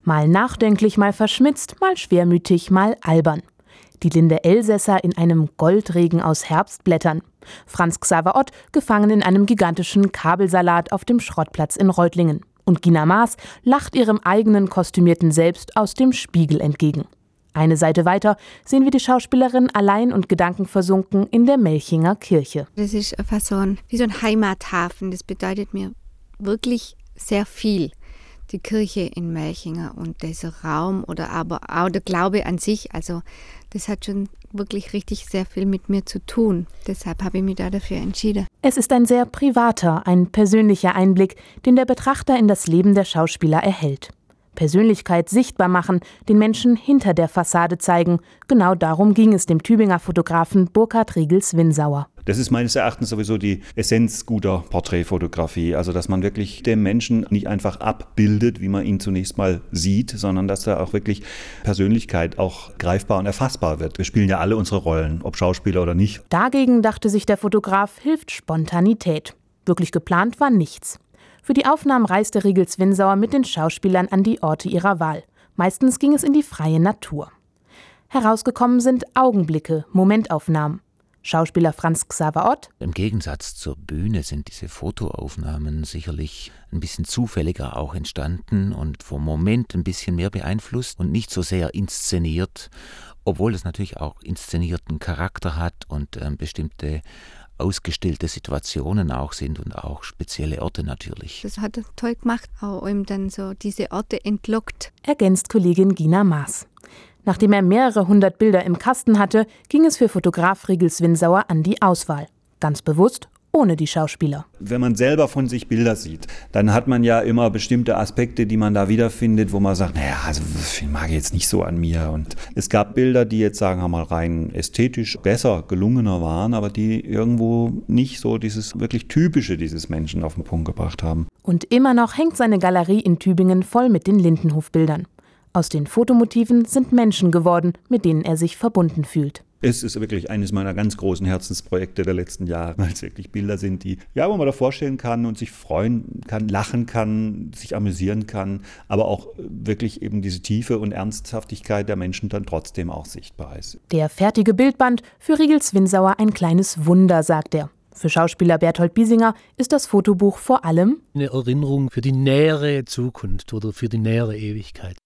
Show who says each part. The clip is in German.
Speaker 1: Mal nachdenklich, mal verschmitzt, mal schwermütig, mal albern. Die Linde Elsässer in einem Goldregen aus Herbstblättern. Franz Xaver Ott gefangen in einem gigantischen Kabelsalat auf dem Schrottplatz in Reutlingen. Und Gina Maas lacht ihrem eigenen kostümierten Selbst aus dem Spiegel entgegen. Eine Seite weiter sehen wir die Schauspielerin allein und gedankenversunken in der Melchinger Kirche.
Speaker 2: Das ist fast wie so ein Heimathafen. Das bedeutet mir wirklich sehr viel. Die Kirche in Melchinger und dieser Raum oder aber auch der Glaube an sich. Also das hat schon wirklich richtig sehr viel mit mir zu tun. Deshalb habe ich mich dafür entschieden.
Speaker 1: Es ist ein sehr privater, ein persönlicher Einblick, den der Betrachter in das Leben der Schauspieler erhält. Persönlichkeit sichtbar machen, den Menschen hinter der Fassade zeigen. Genau darum ging es dem Tübinger Fotografen Burkhard Riegels-Winsauer.
Speaker 3: Das ist meines Erachtens sowieso die Essenz guter Porträtfotografie. Also dass man wirklich den Menschen nicht einfach abbildet, wie man ihn zunächst mal sieht, sondern dass da auch wirklich Persönlichkeit auch greifbar und erfassbar wird. Wir spielen ja alle unsere Rollen, ob Schauspieler oder nicht.
Speaker 1: Dagegen, dachte sich der Fotograf, hilft Spontanität. Wirklich geplant war nichts. Für die Aufnahmen reiste Riegels-Winsauer mit den Schauspielern an die Orte ihrer Wahl. Meistens ging es in die freie Natur. Herausgekommen sind Augenblicke, Momentaufnahmen. Schauspieler Franz Xaver Ott:
Speaker 4: Im Gegensatz zur Bühne sind diese Fotoaufnahmen sicherlich ein bisschen zufälliger auch entstanden und vom Moment ein bisschen mehr beeinflusst und nicht so sehr inszeniert, obwohl es natürlich auch inszenierten Charakter hat und bestimmte ausgestellte Situationen auch sind und auch spezielle Orte natürlich.
Speaker 2: Das hat er toll gemacht, auch ihm dann so diese Orte entlockt.
Speaker 1: Ergänzt Kollegin Gina Maas. Nachdem er mehrere hundert Bilder im Kasten hatte, ging es für Fotograf Riegels-Winsauer an die Auswahl. Ganz bewusst ohne die Schauspieler.
Speaker 3: Wenn man selber von sich Bilder sieht, dann hat man ja immer bestimmte Aspekte, die man da wiederfindet, wo man sagt, naja, also das mag ich jetzt nicht so an mir. Und es gab Bilder, die jetzt, sagen wir mal, rein ästhetisch besser, gelungener waren, aber die irgendwo nicht so dieses wirklich Typische dieses Menschen auf den Punkt gebracht haben.
Speaker 1: Und immer noch hängt seine Galerie in Tübingen voll mit den Lindenhofbildern. Aus den Fotomotiven sind Menschen geworden, mit denen er sich verbunden fühlt.
Speaker 3: Es ist wirklich eines meiner ganz großen Herzensprojekte der letzten Jahre, weil es wirklich Bilder sind, die, ja, wo man da vorstellen kann und sich freuen kann, lachen kann, sich amüsieren kann, aber auch wirklich eben diese Tiefe und Ernsthaftigkeit der Menschen dann trotzdem auch sichtbar ist.
Speaker 1: Der fertige Bildband, für Riegels-Winsauer ein kleines Wunder, sagt er. Für Schauspieler Berthold Biesinger ist das Fotobuch vor allem
Speaker 5: eine Erinnerung für die nähere Zukunft oder für die nähere Ewigkeit.